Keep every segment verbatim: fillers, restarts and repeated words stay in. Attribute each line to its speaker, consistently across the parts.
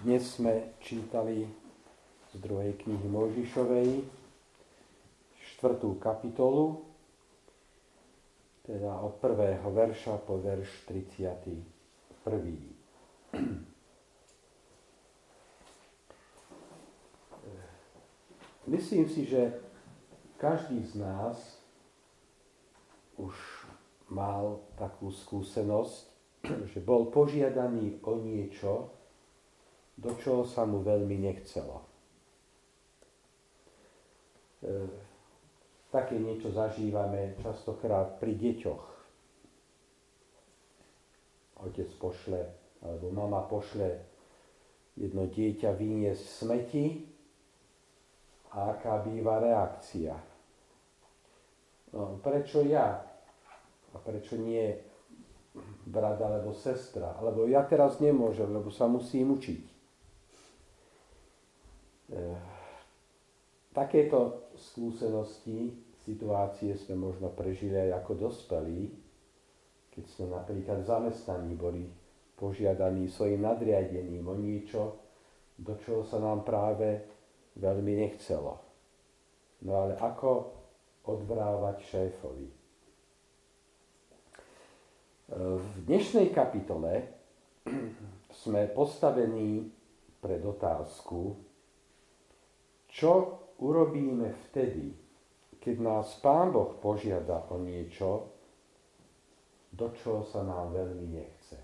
Speaker 1: Dnes sme čítali z druhej knihy Mojžišovej štvrtú kapitolu, teda od prvého verša po verš tridsiaty prvý. Myslím si, že každý z nás už mal takú skúsenosť, že bol požiadaný o niečo, do čoho sa mu veľmi nechcelo. E, také niečo zažívame častokrát pri deťoch. Otec pošle, alebo mama pošle jedno dieťa vyniesť smeti a aká býva reakcia. No, prečo ja? A prečo nie brat alebo sestra? Alebo ja teraz nemôžem, lebo sa musím učiť. E, takéto skúsenosti, situácie sme možno prežili aj ako dospelí, keď sme napríklad v zamestnaní boli požiadaní svojim nadriadeným o niečo, do čoho sa nám práve veľmi nechcelo. No ale ako odvrávať šéfovi? V dnešnej kapitole sme postavení pred otázku, čo urobíme vtedy, keď nás Pán Boh požiada o niečo, do čoho sa nám veľmi nechce.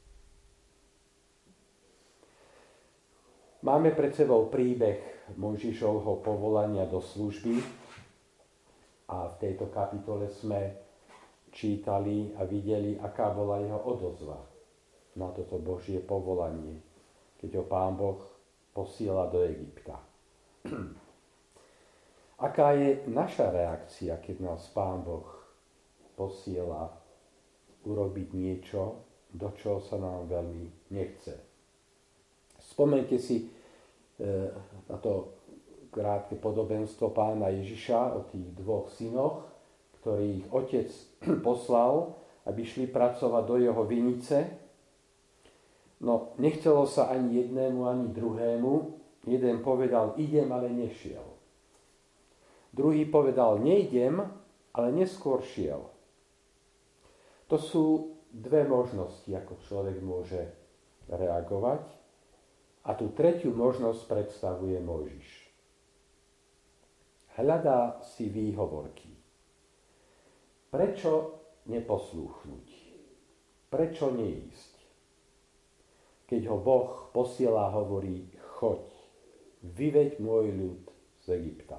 Speaker 1: Máme pred sebou príbeh Mojžišovho povolania do služby a v tejto kapitole sme čítali a videli, aká bola jeho odozva na toto Božie povolanie, keď ho Pán Boh posiela do Egypta. Aká je naša reakcia, keď nás Pán Boh posiela urobiť niečo, do čoho sa nám veľmi nechce? Spomeňte si e, na to krátke podobenstvo Pána Ježiša o tých dvoch synoch, ktorých otec poslal, aby šli pracovať do jeho vinice. No, nechcelo sa ani jednému, ani druhému. Jeden povedal, idem, ale nešiel. Druhý povedal, nejdem, ale neskôr šiel. To sú dve možnosti, ako človek môže reagovať. A tú tretiu možnosť predstavuje Mojžiš. Hľadá si výhovorky. Prečo neposlúchnuť? Prečo neísť? Keď ho Boh posiela, hovorí, choď, vyveď môj ľud z Egypta.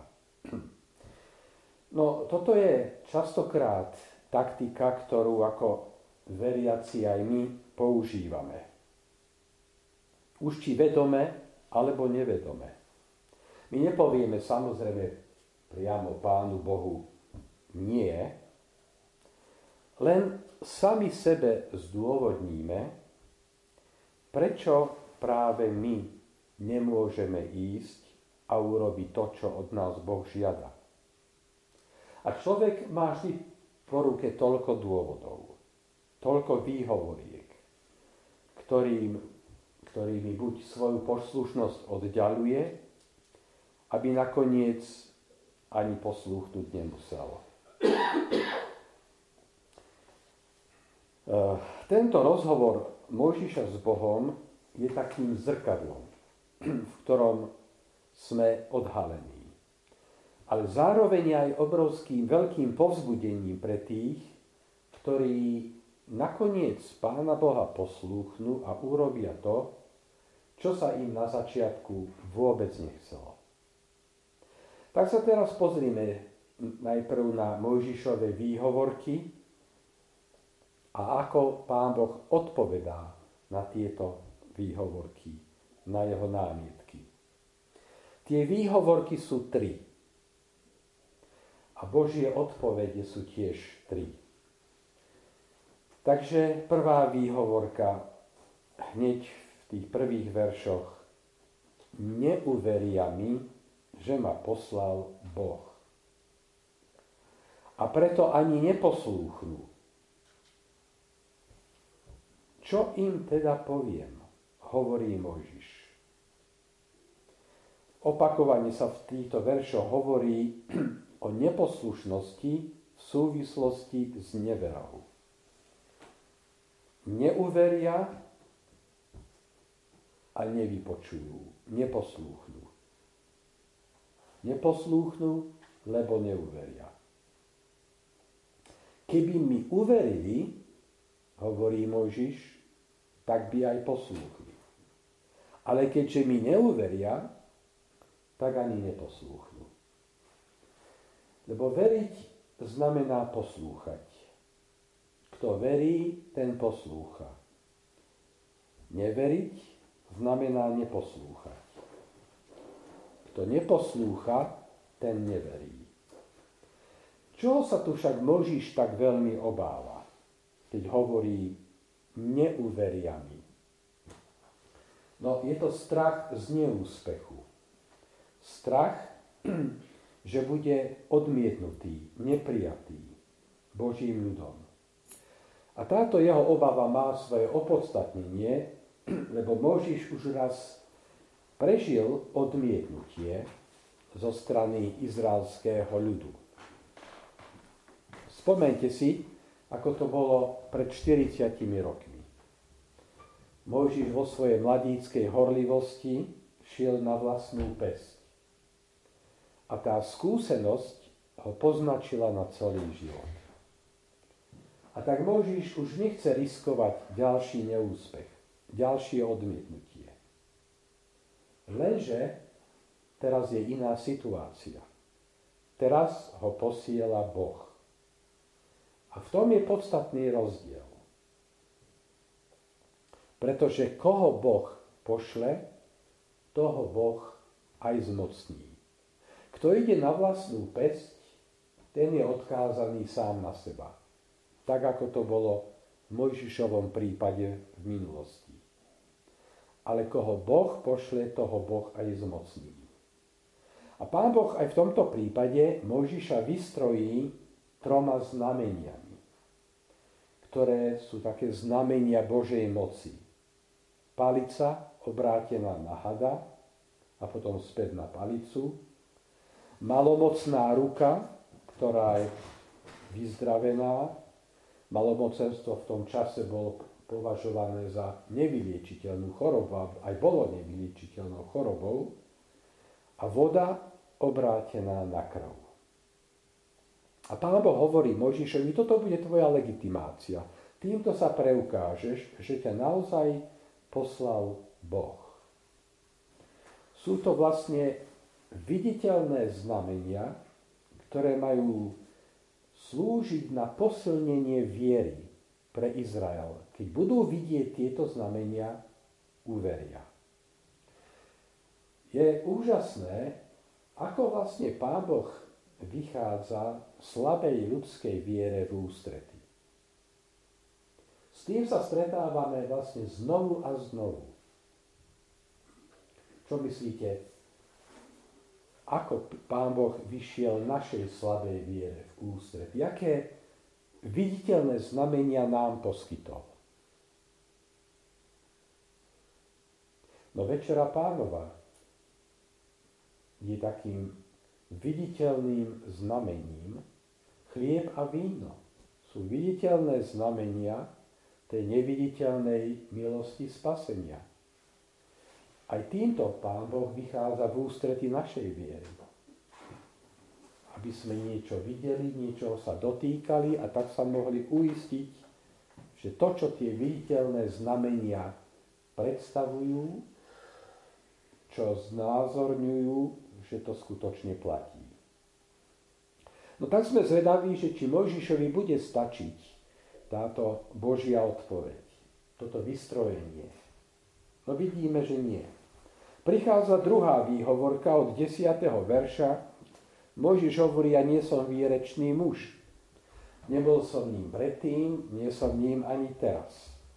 Speaker 1: No, toto je častokrát taktika, ktorú ako veriaci aj my používame. Už či vedome, alebo nevedome. My nepovieme samozrejme priamo Pánu Bohu nie, len sami sebe zdôvodníme, prečo práve my nemôžeme ísť a urobiť to, čo od nás Boh žiada. A človek má vždy po ruke toľko dôvodov, toľko výhovoriek, ktorým, ktorými buď svoju poslušnosť oddialuje, aby nakoniec ani poslúchnuť nemusel. Tento rozhovor Mojžiša s Bohom je takým zrkadlom, v ktorom sme odhalení. Ale zároveň aj obrovským veľkým povzbudením pre tých, ktorí nakoniec Pána Boha poslúchnú a urobia to, čo sa im na začiatku vôbec nechcelo. Tak sa teraz pozrime najprv na Mojžišove výhovorky a ako Pán Boh odpovedá na tieto výhovorky, na jeho námietky. Tie výhovorky sú tri. A Božie odpovede sú tiež tri. Takže prvá výhovorka hneď v tých prvých veršoch. Neuveria mi, že ma poslal Boh. A preto ani neposlúchnú. Čo im teda poviem, hovorí Mojžiš. Opakovane sa v týchto veršoch hovorí o neposlušnosti v súvislosti s neverou. Neuveria a nevypočujú, neposlúchnu. Neposlúchnu, lebo neuveria. Keby mi uverili, hovorí Mojžiš, tak by aj poslúchli. Ale keďže mi neuveria, tak ani neposlúchnu. Lebo veriť znamená poslúchať. Kto verí, ten poslúcha. Neveriť znamená neposlúchať. Kto neposlúcha, ten neverí. Čoho sa tu však Mojžiš tak veľmi obáva, keď hovorí neuveria mi? No, je to strach z neúspechu. Strach, že bude odmietnutý, neprijatý Božím ľudom. A táto jeho obava má svoje opodstatnenie, lebo Mojžiš už raz prežil odmietnutie zo strany izraelského ľudu. Spomeňte si, ako to bolo pred štyridsiatimi rokmi. Mojžiš vo svojej mladíckej horlivosti šiel na vlastnú päsť. A tá skúsenosť ho poznačila na celý život. A tak Mojžiš už nechce riskovať ďalší neúspech, ďalšie odmietnutie. Lenže teraz je iná situácia. Teraz ho posiela Boh. A v tom je podstatný rozdiel. Pretože koho Boh pošle, toho Boh aj zmocní. Kto ide na vlastnú päsť, ten je odkázaný sám na seba. Tak, ako to bolo v Mojžišovom prípade v minulosti. Ale koho Boh pošle, toho Boh aj zmocní. A Pán Boh aj v tomto prípade Mojžiša vystrojí troma znameniami, ktoré sú také znamenia Božej moci. Palica obrátená na hada a potom späť na palicu. Malomocná ruka, ktorá je vyzdravená. Malomocenstvo v tom čase bolo považované za nevyliečiteľnú chorobu, aj bolo nevyliečiteľnou chorobou. A voda obrátená na krv. A Pán Boh hovorí Mojžišovi, toto bude tvoja legitimácia. Týmto sa preukážeš, že ťa naozaj poslal Boh. Sú to vlastne viditeľné znamenia, ktoré majú slúžiť na posilnenie viery pre Izrael. Keď budú vidieť tieto znamenia, uveria. Je úžasné, ako vlastne Pán Boh vychádza slabej ľudskej viere v ústrety. S tým sa stretávame vlastne znovu a znovu. Čo myslíte? Ako Pán Boh vyšiel našej slabej viere v ústrety? Jaké viditeľné znamenia nám poskytol? No Večera Pánova je takým viditeľným znamením. Chlieb a víno sú viditeľné znamenia tej neviditeľnej milosti spasenia. Aj týmto Pán Boh vychádza v ústrety našej viery. Aby sme niečo videli, niečoho sa dotýkali a tak sa mohli uistiť, že to, čo tie viditeľné znamenia predstavujú, čo znázorňujú, že to skutočne platí. No tak sme zvedaví, že či Mojžišovi bude stačiť táto Božia odpoveď, toto vystrojenie. No vidíme, že nie. Prichádza druhá výhovorka od desiateho verša. Mojžiš hovorí, ja nie som výrečný muž. Nebol som ním predtým, nie som ním ani teraz.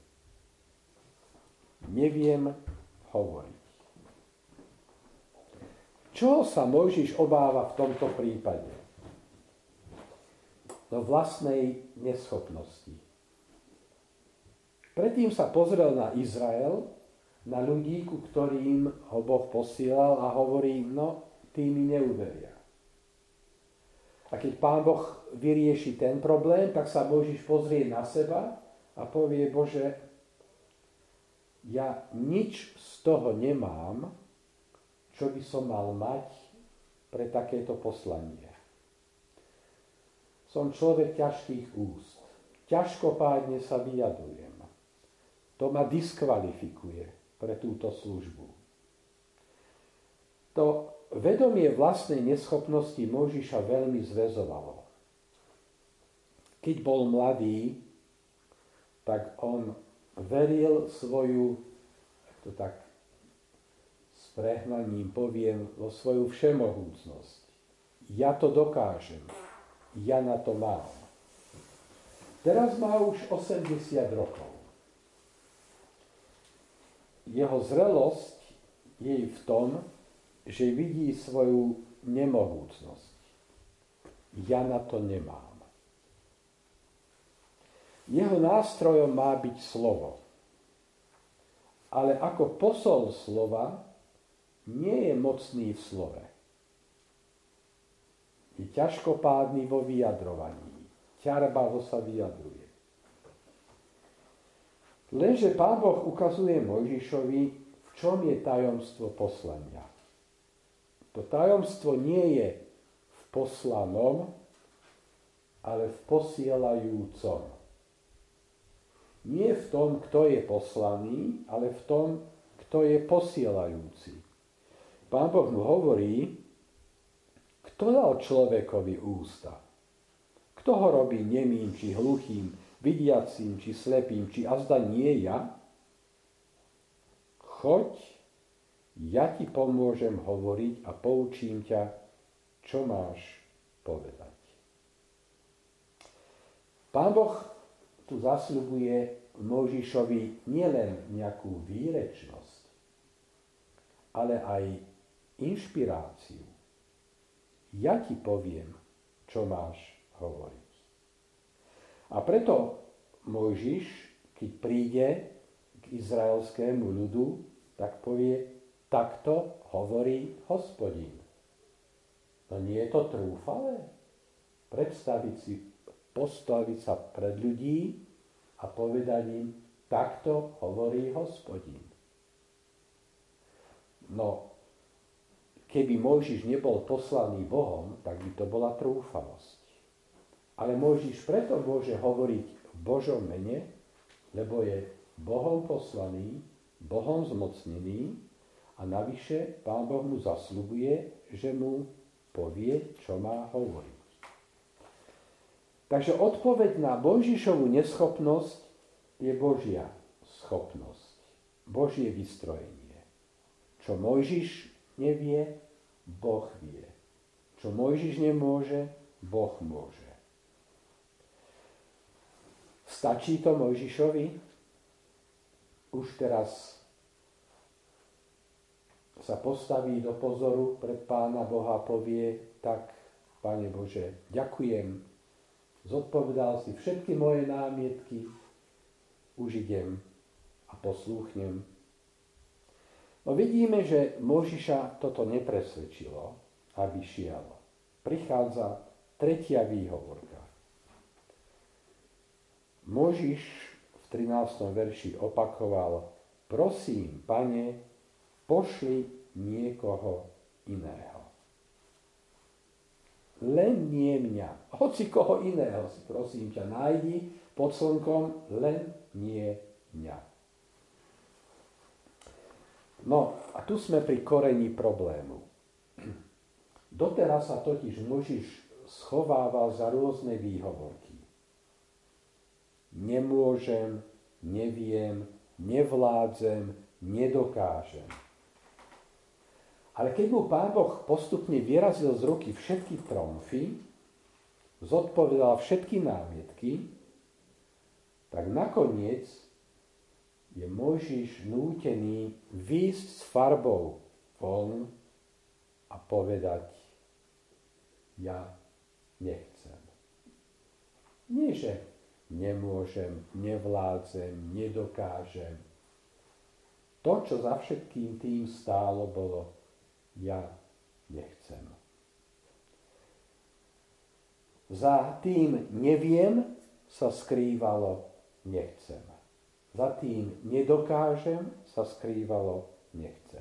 Speaker 1: Neviem hovoriť. Čoho sa Mojžiš obáva v tomto prípade? No vlastnej neschopnosti. Predtým sa pozrel na Izrael na ľudí, ku ktorým ho Boh posielal a hovorí, no, tí mi neuveria. A keď Pán Boh vyrieši ten problém, tak sa Mojžiš pozrie na seba a povie, Bože, ja nič z toho nemám, čo by som mal mať pre takéto poslanie. Som človek ťažkých úst. Ťažkopádne sa vyjadrujem. To ma diskvalifikuje pre túto službu. To vedomie vlastnej neschopnosti Mojžiša veľmi zväzovalo. Keď bol mladý, tak on veril svoju, to tak s prehnaním poviem, vo svoju všemohúcnosť. Ja to dokážem. Ja na to mám. Teraz má už osemdesiat rokov. Jeho zrelosť je v tom, že vidí svoju nemohúcnosť. Ja na to nemám. Jeho nástrojom má byť slovo. Ale ako posol slova nie je mocný v slove. Je ťažkopádny vo vyjadrovaní. Ťarbavo sa vyjadruje. Lenže Pán Boh ukazuje Mojžišovi, v čom je tajomstvo poslania. To tajomstvo nie je v poslanom, ale v posielajúcom. Nie v tom, kto je poslaný, ale v tom, kto je posielajúci. Pán Boh mu hovorí, kto dal človekovi ústa? Kto ho robí nemým, či hluchým, vidiacím, či slepým, či azda nie ja? Choď, ja ti pomôžem hovoriť a poučím ťa, čo máš povedať. Pán Boh tu zasľubuje Mojžišovi nielen nejakú výrečnosť, ale aj inšpiráciu. Ja ti poviem, čo máš hovoriť. A preto Mojžiš, keď príde k izraelskému ľudu, tak povie, takto hovorí Hospodin. No nie je to trúfale? Predstaviť si, postaviť sa pred ľudí a povedať im, takto hovorí Hospodin. No, keby Mojžiš nebol poslaný Bohom, tak by to bola trúfalosť. Ale Mojžiš preto môže hovoriť v Božom mene, lebo je Bohom poslaný, Bohom zmocnený a navyše Pán Boh mu zasľubuje, že mu povie, čo má hovoriť. Takže odpoveď na Mojžišovu neschopnosť je Božia schopnosť, Božie vystrojenie. Čo Mojžiš nevie, Boh vie. Čo Mojžiš nemôže, Boh môže. Stačí to Mojžišovi? Už teraz sa postaví do pozoru pred Pána Boha a povie, tak, Pane Bože, ďakujem, zodpovedal si všetky moje námietky, už idem a poslúchnem. No vidíme, že Mojžiša toto nepresvedčilo, aby šiel. Prichádza tretia výhovorka. Mojžiš v trinástom verši opakoval, prosím, Pane, pošli niekoho iného. Len nie mňa. Hoci koho iného si prosím ťa nájdi pod slnkom, len nie mňa. No a tu sme pri koreni problému. Doteraz sa totiž Mojžiš schovával za rôzne výhovorky. Nemôžem, neviem, nevládzem, nedokážem. Ale keď mu Pán Boh postupne vyrazil z ruky všetky tromfy, zodpovedal všetky námietky, tak nakoniec je Mojžiš nútený výjsť s farbou von a povedať, ja nechcem. Nie, že nemôžem, nevládzem, nedokážem. To, čo za všetkým tým stálo, bolo ja nechcem. Za tým neviem sa skrývalo nechcem. Za tým nedokážem sa skrývalo nechcem.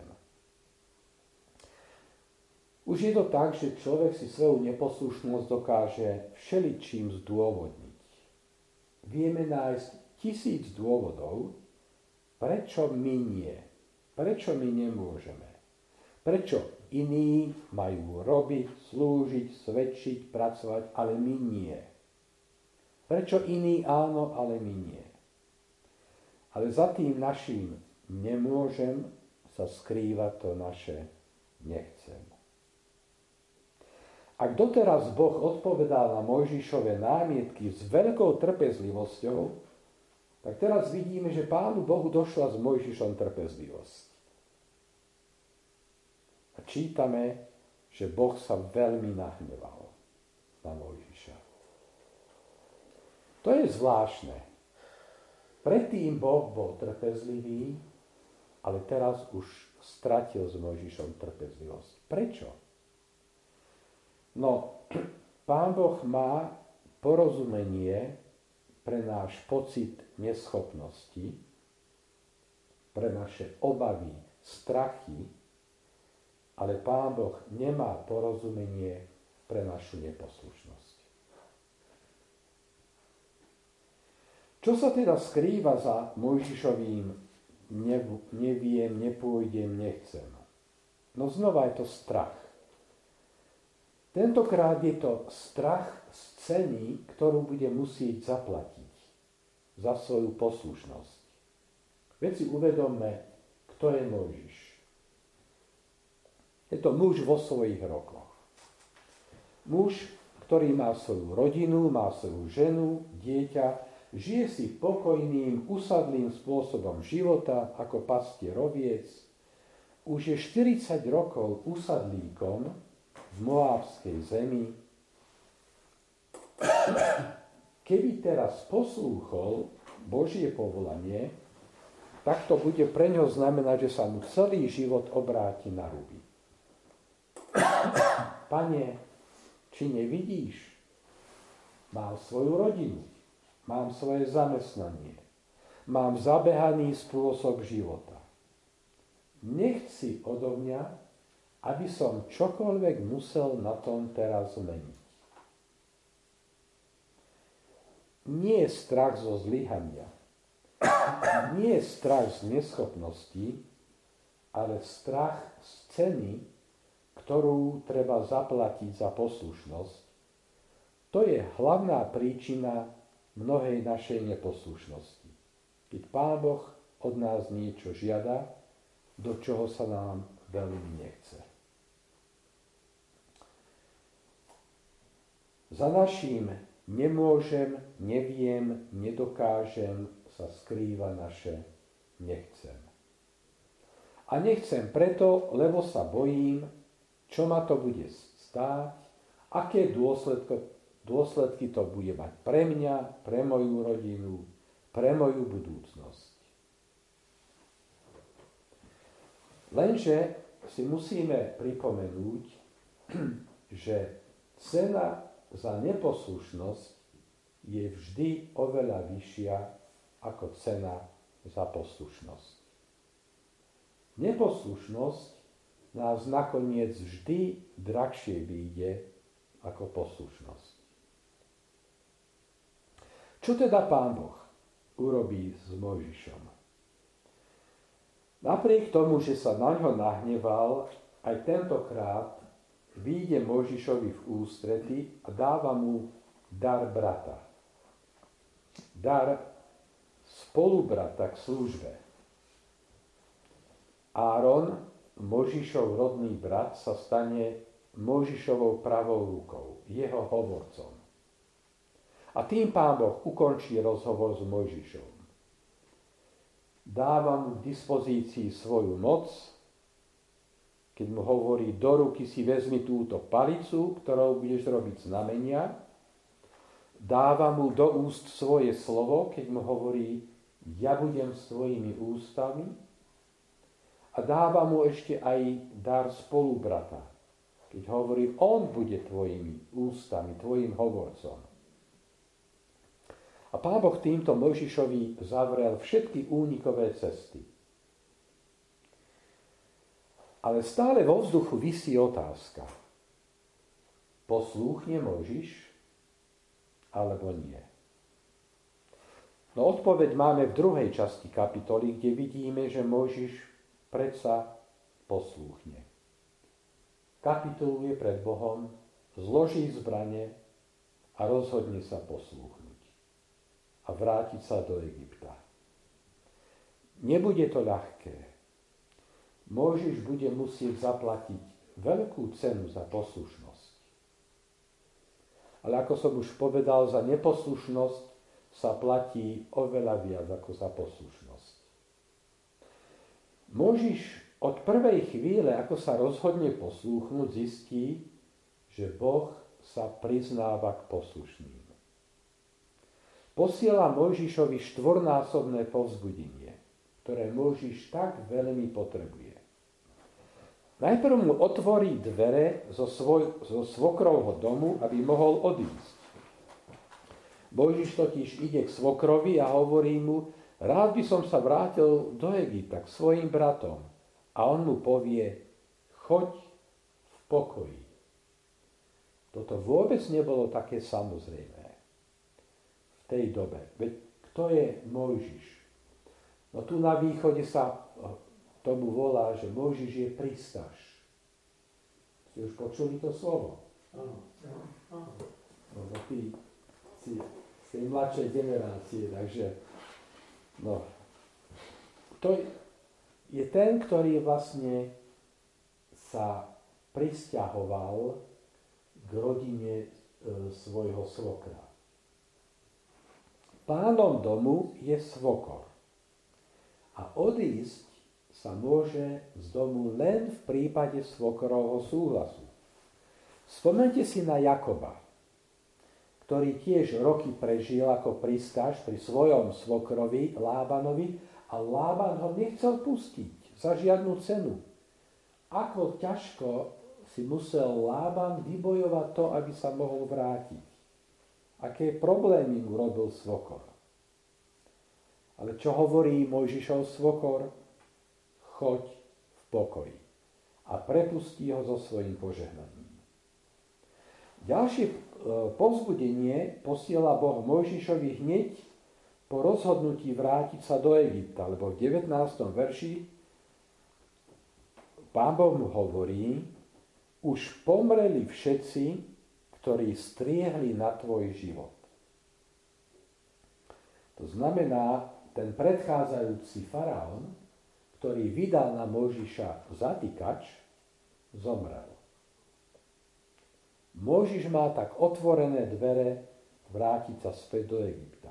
Speaker 1: Už je to tak, že človek si svoju neposlušnosť dokáže všeličím zdôvodniť. Vieme nájsť tisíc dôvodov, prečo my nie, prečo my nemôžeme, prečo iní majú robiť, slúžiť, svedčiť, pracovať, ale my nie. Prečo iní áno, ale my nie. Ale za tým naším nemôžem sa skrýva to naše nechcem. Ak doteraz Boh odpovedal na Mojžišove námietky s veľkou trpezlivosťou, tak teraz vidíme, že Pánu Bohu došla s Mojžišom trpezlivosť. A čítame, že Boh sa veľmi nahneval na Mojžiša. To je zvláštne. Predtým Boh bol trpezlivý, ale teraz už stratil s Mojžišom trpezlivosť. Prečo? No, Pán Boh má porozumenie pre náš pocit neschopnosti, pre naše obavy, strachy, ale Pán Boh nemá porozumenie pre našu neposlušnosť. Čo sa teda skrýva za Mojžišovým neviem, nepôjdem, nechcem? No znova je to strach. Tentokrát je to strach z ceny, ktorú bude musieť zaplatiť za svoju poslušnosť. Veď si uvedomme, kto je Mojžiš. Je to muž vo svojich rokoch. Muž, ktorý má svoju rodinu, má svoju ženu, dieťa, žije si pokojným, usadlým spôsobom života ako pastier oviec. Už je štyridsať rokov usadlíkom v Moábskej zemi. Keby teraz poslúchol Božie povolanie, tak to bude pre ňo znamenať, že sa mu celý život obráti na ruby. Pane, či nevidíš? Mám svoju rodinu, mám svoje zamestnanie, mám zabehaný spôsob života. Nechci odo mňa, aby som čokoľvek musel na tom teraz zmeniť. Nie je strach zo zlyhania, nie je strach z neschopnosti, ale strach z ceny, ktorú treba zaplatiť za poslušnosť. To je hlavná príčina mnohej našej neposlušnosti. Keď Pán Boh od nás niečo žiada, do čoho sa nám veľmi nechce. Za naším nemôžem, neviem, nedokážem sa skrýva naše nechcem. A nechcem preto, lebo sa bojím, čo ma to bude stáť, aké dôsledky, dôsledky to bude mať pre mňa, pre moju rodinu, pre moju budúcnosť. Lenže si musíme pripomenúť, že cena za neposlušnosť je vždy oveľa vyššia ako cena za poslušnosť. Neposlušnosť nás nakoniec vždy drahšie vyjde ako poslušnosť. Čo teda Pán Boh urobí s Mojžišom? Napriek tomu, že sa na ňo nahneval, aj tentokrát vyjde Mojžišovi v ústrety a dáva mu dar brata. Dar spolubrata k službe. Áron, Mojžišov rodný brat, sa stane Mojžišovou pravou rukou, jeho hovorcom. A tým Pán Boh ukončí rozhovor s Mojžišom. Dáva mu k dispozícii svoju moc, keď mu hovorí, do ruky si vezmi túto palicu, ktorou budeš robiť znamenia. Dáva mu do úst svoje slovo, keď mu hovorí, ja budem s tvojimi ústami. A dáva mu ešte aj dar spolubrata. Keď hovorí, on bude tvojimi ústami, tvojim hovorcom. A Pán Boh týmto Mojžišovi zavrel všetky únikové cesty. Ale stále vo vzduchu visí otázka. Poslúchne Mojžiš alebo nie? No odpoveď máme v druhej časti kapitoly, kde vidíme, že Mojžiš predsa poslúchne. Kapituluje pred Bohom, zloží zbrane a rozhodne sa poslúchnuť a vrátiť sa do Egypta. Nebude to ľahké. Mojžiš bude musieť zaplatiť veľkú cenu za poslušnosť. Ale ako som už povedal, za neposlušnosť sa platí oveľa viac ako za poslušnosť. Mojžiš od prvej chvíle, ako sa rozhodne poslúchnuť, zistí, že Boh sa priznáva k poslušným. Posiela Mojžišovi štvornásobné povzbudenie, ktoré Mojžiš tak veľmi potrebuje. Najprv mu otvorí dvere zo, svoj, zo svokrovho domu, aby mohol odísť. Mojžiš totiž ide k svokrovi a hovorí mu, rád by som sa vrátil do Egypta k svojim bratom. A on mu povie, choď v pokoji. Toto vôbec nebolo také samozrejmé v tej dobe. Veď kto je Mojžiš? No tu na východe sa tomu volá, že Mojžiš je prístaš. Ste už počuli to slovo? Áno. No, tí, tí, z tej mladšej generácie, takže no, to je, je ten, ktorý vlastne sa prisťahoval k rodine e, svojho svokra. Pánom domu je svokor. A odísť sa môže z domu len v prípade svokrovho súhlasu. Spomeňte si na Jakoba, ktorý tiež roky prežil ako pristáž pri svojom svokrovi Lábanovi a Lában ho nechcel pustiť za žiadnu cenu. Ako ťažko si musel Lában vybojovať to, aby sa mohol vrátiť. Aké problémy mu robil svokor. Ale čo hovorí Mojžišov svokor? Choď v pokoji a prepustí ho so svojím požehnaním. Ďalšie povzbudenie posiela Boh Mojžišovi hneď po rozhodnutí vrátiť sa do Egypta, lebo v devätnástom verši Pán Boh mu hovorí, už pomreli všetci, ktorí striehli na tvoj život. To znamená, ten predchádzajúci faraón, ktorý vydal na Mojžiša zatýkač, zomrel. Mojžiš má tak otvorené dvere vrátiť sa späť do Egypta.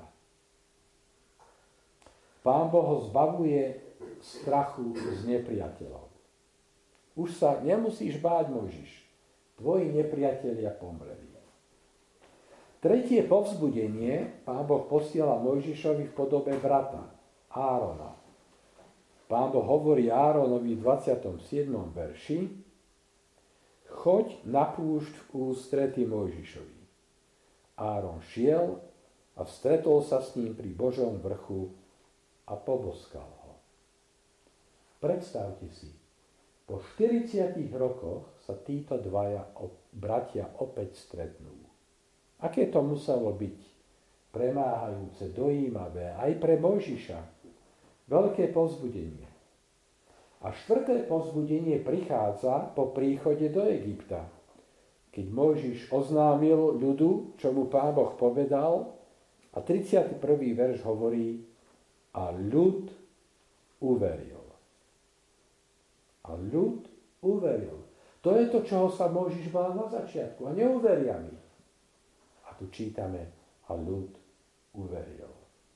Speaker 1: Pán Boh ho zbavuje strachu z nepriateľov. Už sa nemusíš báť, Mojžiš. Tvoji nepriatelia pomreli. Tretie povzbudenie Pán Boh posiela Mojžišovi v podobe brata, Árona. Pán Boh hovorí Áronovi v dvadsiatom siedmom verši, choď na púšť v ústrety Mojžišovi. Áron šiel a stretol sa s ním pri Božom vrchu a poboskal ho. Predstavte si, po štyridsiatich rokoch sa títo dvaja bratia opäť stretnú. Aké to muselo byť premáhajúce, dojímavé aj pre Mojžiša. Veľké povzbudenie. A štvrté povzbudenie prichádza po príchode do Egypta. Keď Mojžiš oznámil ľudu, čo mu Pán Boh povedal, a tridsiaty prvý verš hovorí, a ľud uveril. A ľud uveril. To je to, čoho sa Mojžiš bál na začiatku. A neuveria mi. A tu čítame, a ľud uveril.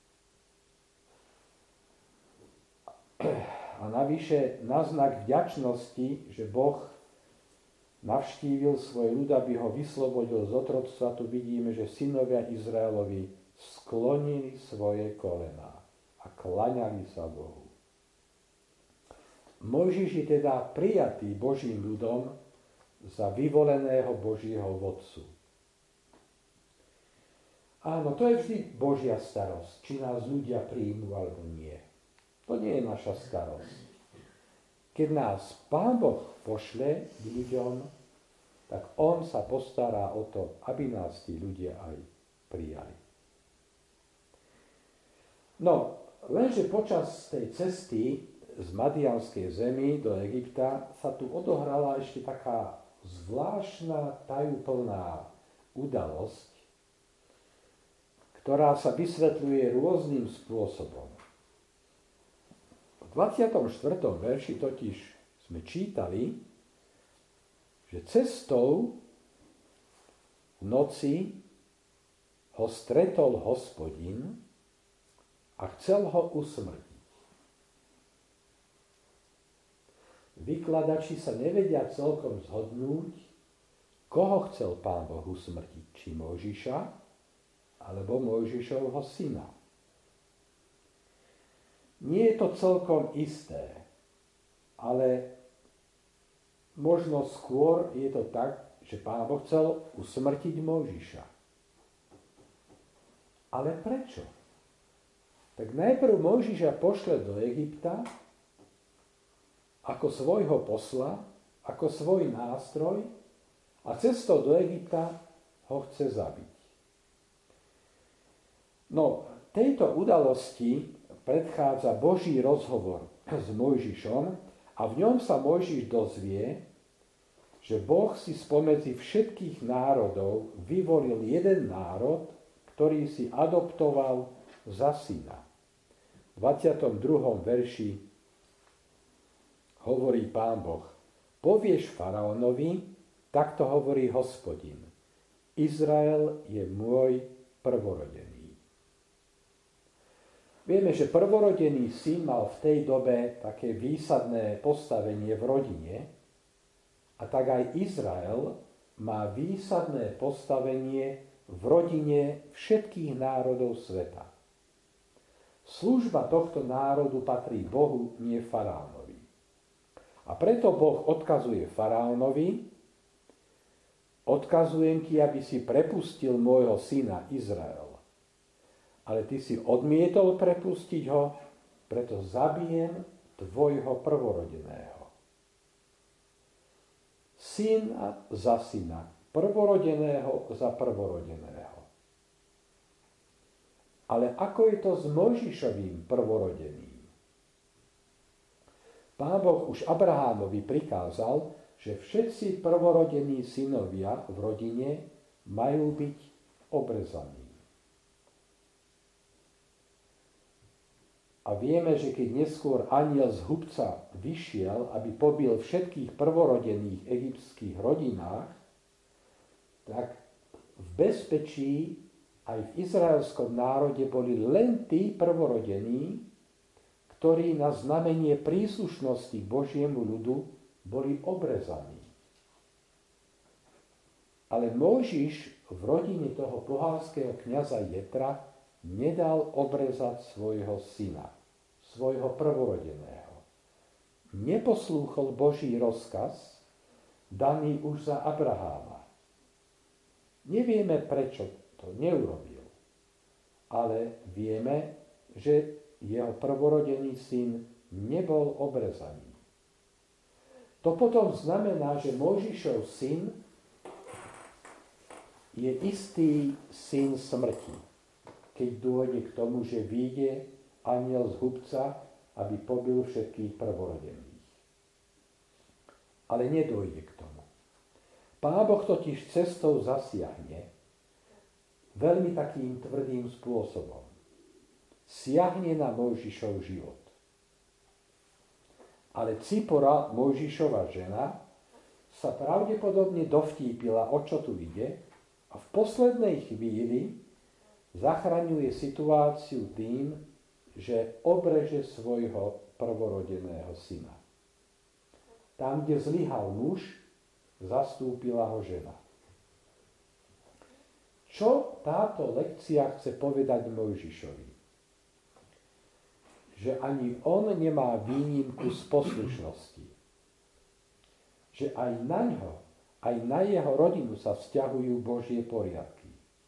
Speaker 1: A navyše na znak vďačnosti, že Boh navštívil svoj ľud, aby ho vyslobodil z otroctva, tu vidíme, že synovia Izraelovi sklonili svoje kolená a klaňali sa Bohu. Mojžiš je teda prijatý Božím ľudom za vyvoleného Božieho vodcu. Áno, to je vždy Božia starosť, či nás ľudia príjmu alebo nie. To nie je naša starosť. Keď nás Pán Boh pošle k ľuďom, tak On sa postará o to, aby nás tí ľudia aj prijali. No, lenže počas tej cesty z Madianskej zemi do Egypta sa tu odohrala ešte taká zvláštna, tajúplná udalosť, ktorá sa vysvetľuje rôznym spôsobom. V dvadsiatom štvrtom verši totiž sme čítali, že cestou v noci ho stretol Hospodin a chcel ho usmrtiť. Vykladači sa nevedia celkom zhodnúť, koho chcel Pán Boh usmrtiť, či Mojžiša, alebo Mojžišovho syna. Nie je to celkom isté, ale možno skôr je to tak, že Pán Boh chcel usmrtiť Mojžiša. Ale prečo? Tak najprv Mojžiša pošle do Egypta ako svojho posla, ako svoj nástroj a cestou do Egypta ho chce zabiť. No, tejto udalosti predchádza Boží rozhovor s Mojžišom a v ňom sa Mojžiš dozvie, že Boh si spomedzi všetkých národov vyvolil jeden národ, ktorý si adoptoval za syna. V dvadsiatom druhom verši hovorí Pán Boh: povieš faraónovi, takto hovorí Hospodin: Izrael je môj prvorodený. Vieme, že prvorodený syn mal v tej dobe také výsadné postavenie v rodine a tak aj Izrael má výsadné postavenie v rodine všetkých národov sveta. Služba tohto národu patrí Bohu, nie faraónovi. A preto Boh odkazuje faraónovi: odkazujem ti, aby si prepustil môjho syna Izrael. Ale ty si odmietol prepustiť ho, preto zabijem tvojho prvorodeného. Syna za syna, prvorodeného za prvorodeného. Ale ako je to s Mojžišovým prvorodeným? Pán Boh už Abrahámovi prikázal, že všetci prvorodení synovia v rodine majú byť obrezaní. A vieme, že keď neskôr anjel z hubca vyšiel, aby pobil všetkých prvorodených egyptských rodinách, tak v bezpečí aj v izraelskom národe boli len tí prvorodení, ktorí na znamenie príslušnosti k Božiemu ľudu boli obrezaní. Ale Mojžiš v rodine toho pohanského kňaza Jetra nedal obrezať svojho syna, svojho prvorodeného. Neposlúchol Boží rozkaz, daný už za Abraháma. Nevieme, prečo to neurobil, ale vieme, že jeho prvorodený syn nebol obrezaný. To potom znamená, že Mojžišov syn je istý syn smrti, keď dôjde k tomu, že vyjde anjel z hubca, aby pobil všetkých prvorodených. Ale nedôjde k tomu. Pán Boh totiž cestou zasiahne veľmi takým tvrdým spôsobom. Siahne na Mojžišov život. Ale Cipora, Mojžišova žena, sa pravdepodobne dovtípila, o čo tu ide, a v poslednej chvíli zachraňuje situáciu tým, že obreže svojho prvorodeného syna. Tam, kde zlyhal muž, zastúpila ho žena. Čo táto lekcia chce povedať Mojžišovi? že ani on nemá výnimku z poslušnosti. Že aj na ňo, aj na jeho rodinu sa vzťahujú Božie poriadky.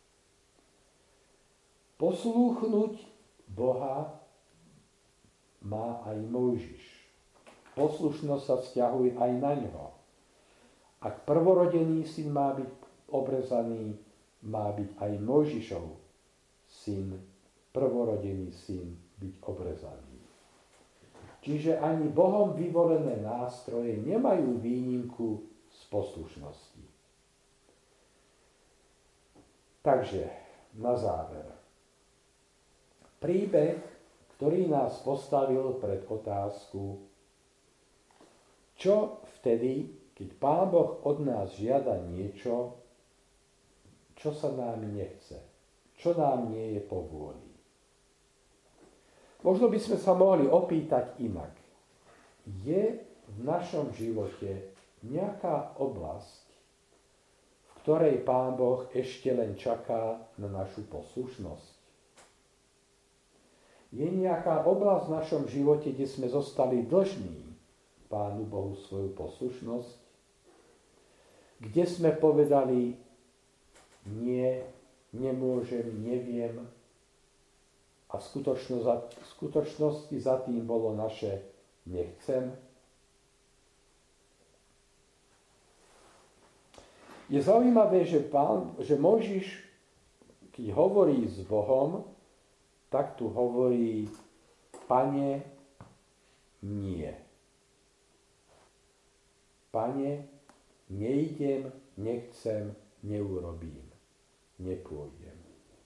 Speaker 1: Poslúchnuť Boha má aj Mojžiš. Poslušnosť sa vzťahuje aj na ňo. Ak prvorodený syn má byť obrezaný, má byť aj Mojžišov syn, prvorodený syn byť obrezaný. Čiže ani Bohom vyvolené nástroje nemajú výnimku z poslušnosti. Takže na záver. Príbeh, ktorý nás postavil pred otázku, čo vtedy, keď Pán Boh od nás žiada niečo, čo sa nám nechce, čo nám nie je po vôli. Možno by sme sa mohli opýtať inak. Je v našom živote nejaká oblasť, v ktorej Pán Boh ešte len čaká na našu poslušnosť? Je nejaká oblasť v našom živote, kde sme zostali dlžní Pánu Bohu svoju poslušnosť? Kde sme povedali, nie, nemôžem, neviem, a v skutočnosti, v skutočnosti za tým bolo naše nechcem? Je zaujímavé, že, pán, že Mojžiš, keď hovorí s Bohom, tak tu hovorí, Pane, nie. Pane, nejdem, nechcem, neurobím, nepôjdem.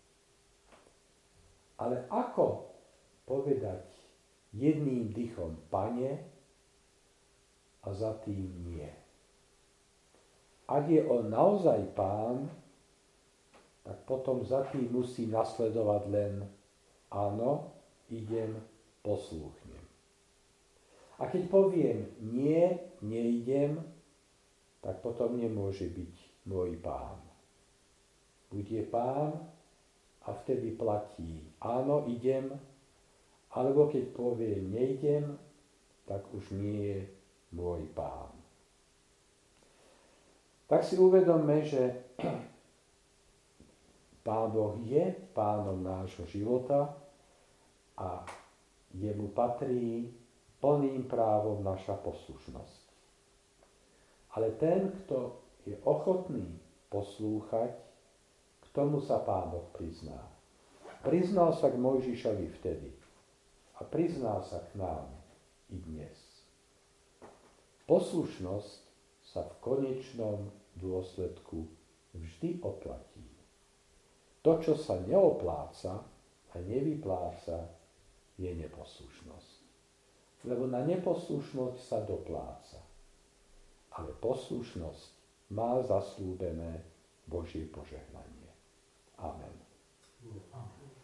Speaker 1: Ale ako povedať jedným dychom Pane a za tým nie? Ak je on naozaj Pán, tak potom za tým musí nasledovať len áno, idem, poslúchnem. A keď poviem nie, neidem, tak potom nemôže byť môj Pán. Buď je Pán a vtedy platí áno, idem, alebo keď poviem neidem, tak už nie je môj Pán. Tak si uvedomme, že Pán Boh je pánom nášho života a jemu patrí plným právom naša poslušnosť. Ale ten, kto je ochotný poslúchať, k tomu sa Pán Boh prizná. Priznal sa k Mojžišovi vtedy a prizná sa k nám i dnes. Poslušnosť sa v konečnom dôsledku vždy oplatí. To, čo sa neopláca a nevypláca, je neposlušnosť. Lebo na neposlušnosť sa dopláca. Ale poslušnosť má zaslúbené Božie požehnanie. Amen.
Speaker 2: Amen.